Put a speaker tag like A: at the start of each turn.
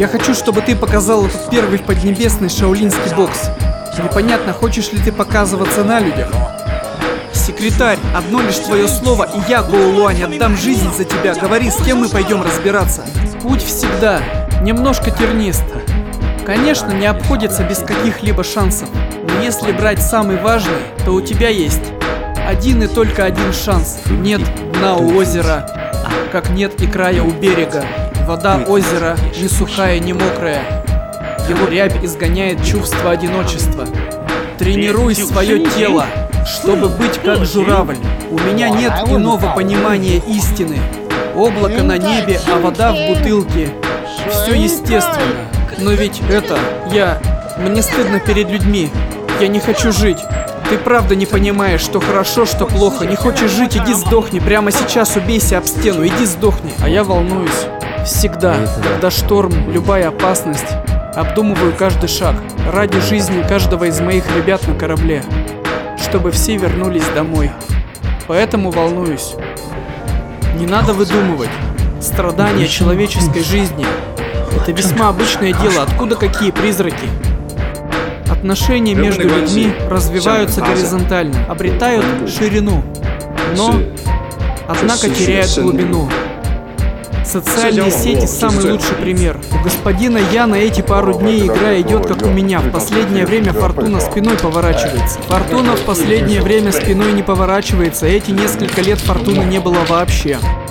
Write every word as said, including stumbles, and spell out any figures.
A: Я хочу, чтобы ты показал этот первый поднебесный шаолинский бокс. Непонятно, хочешь ли ты показываться на людях? Секретарь, одно лишь твое слово, и я, Гоулуань, отдам жизнь за тебя. Говори, с кем мы пойдем разбираться. Путь всегда немножко тернист. Конечно, не обходится без каких-либо шансов. Но если брать самый важный, то у тебя есть один и только один шанс. Нет дна у озера, как нет и края у берега. Вода озера ни сухая, ни мокрая. Его рябь изгоняет чувство одиночества. Тренируй свое тело, чтобы быть как журавль. У меня нет иного понимания истины. Облако на небе, а вода в бутылке. Все естественно. Но ведь это я. Мне стыдно перед людьми. Я не хочу жить. Ты правда не понимаешь, что хорошо, что плохо. Не хочешь жить, иди сдохни. Прямо сейчас убейся об стену, иди сдохни. А я волнуюсь. Всегда, когда шторм, любая опасность. Обдумываю каждый шаг. Ради жизни каждого из моих ребят на корабле. Чтобы все вернулись домой. Поэтому волнуюсь. Не надо выдумывать. Страдания человеческой жизни — это весьма обычное дело. Откуда какие призраки? Отношения между людьми развиваются горизонтально, обретают ширину, но, однако, теряют глубину. Социальные сети — самый лучший пример. У господина Яна эти пару дней игра идет как у меня. В последнее время Фортуна спиной поворачивается. Фортуна в последнее время спиной не поворачивается. Эти несколько лет Фортуны не было вообще.